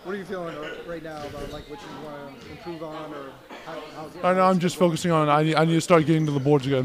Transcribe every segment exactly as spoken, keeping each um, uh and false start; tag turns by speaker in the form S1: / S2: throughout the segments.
S1: What are you feeling right now about like what you want to improve on, or how, how's it?
S2: I know
S1: How's
S2: I'm
S1: it
S2: just
S1: going?
S2: focusing on I need, I need to start getting to the boards again.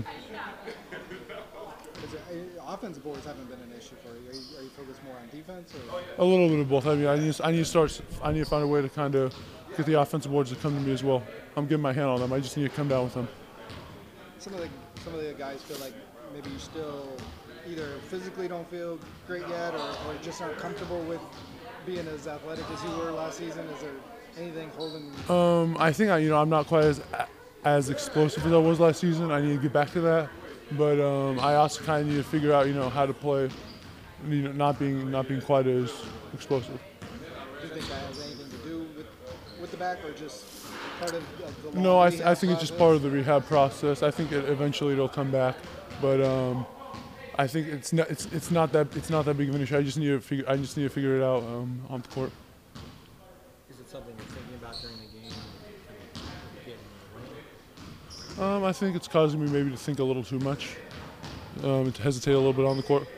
S1: Is it, uh, offensive boards haven't been an issue for you. Are you, are you focused more on defense, or
S2: A little bit of both. I mean, I need to, I need to start. I need to find a way to kind of get the offensive boards to come to me as well. I'm getting my hand on them. I just need to come down with them.
S1: some of the some of the guys feel like maybe you still either physically don't feel great yet, or, or just aren't comfortable with being as athletic as you were last season? Is there anything holding?
S2: Um, I think I, you know I'm not quite as as explosive as I was last season. I need to get back to that, but um, I also kind of need to figure out you know how to play, you know, not being not being quite as explosive.
S1: Do you think that has anything to do with with the back, or just part of, of the long
S2: No, I, th- I
S1: rehab
S2: think it's just part
S1: process?
S2: of the rehab process. I think it, eventually it'll come back, but um, I think it's not it's it's not that it's not that big of an issue. I just need to figure I just need to figure it out um, on the court.
S3: Is it something you're thinking about during the game? Kind of getting in the way?
S2: Um, I think it's causing me maybe to think a little too much, um, to hesitate a little bit on the court.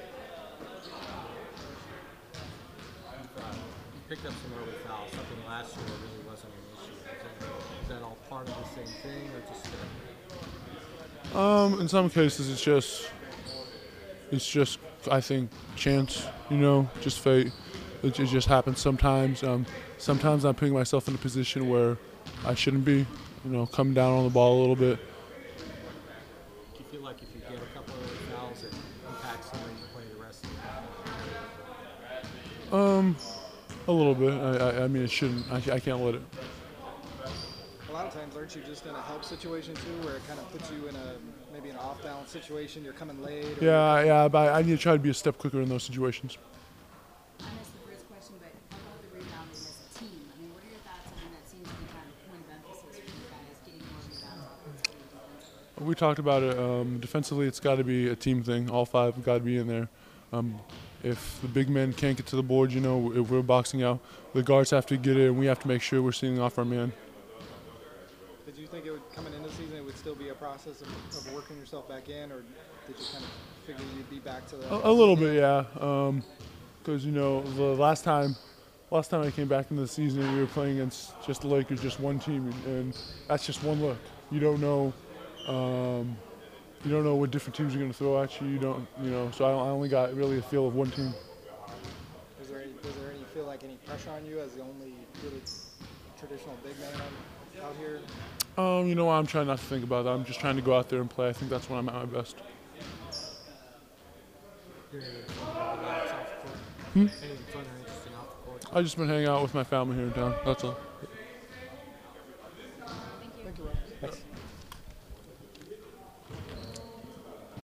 S3: You've, uh, you picked up some early fouls, something last year that really wasn't an issue. Is that, is that all part of the same thing, or just? Uh,
S2: Um, in some cases, it's just it's just I think chance, you know, just fate. It, it just happens sometimes. Um, sometimes I'm putting myself in a position where I shouldn't be, you know, coming down on the ball a little bit.
S3: do you feel like if you get a couple of early fouls, it impacts the way you play the rest of the game?
S2: Um, a little bit. I, I, I mean, it shouldn't. I, I can't let it.
S1: A lot of times, aren't you just in a help situation too, where it kind of puts you in a maybe an off-balance situation? You're coming late. Or
S2: Yeah, yeah. But I need to try to be a step quicker in those situations.
S4: I missed the first question, but how about the rebounding as a team? I mean, what are your thoughts on that? Seems to be kind of a point of emphasis for you guys, getting more rebounds offensively and defensively.
S2: We talked about it. Um, defensively, it's got to be a team thing. All five have got to be in there. Um, if the big men can't get to the board, you know, if we're boxing out, the guards have to get it, and we have to make sure we're seeing off our man.
S1: Did you think it would coming into the season it would still be a process of, of working yourself back in, or did you kind of figure you'd be back to the?
S2: A, a little bit, yeah. Because you know, the last time, last time I came back into the season, we were playing against just the Lakers, just one team, and that's just one look. You don't know. Um, you don't know what different teams are going to throw at you. You don't, you know. So I, I only got really a feel of one team.
S1: Was there any, was there any feel like any pressure on you as the only really traditional big man on, out here?
S2: Um, you know what? I'm trying not to think about that. I'm just trying to go out there and play. I think that's when I'm at my best.
S3: Doing anything fun or relax off the court?
S2: Hmm?
S3: Anything fun or interesting off the court?
S2: I've just been hanging out with my family here in town. That's all.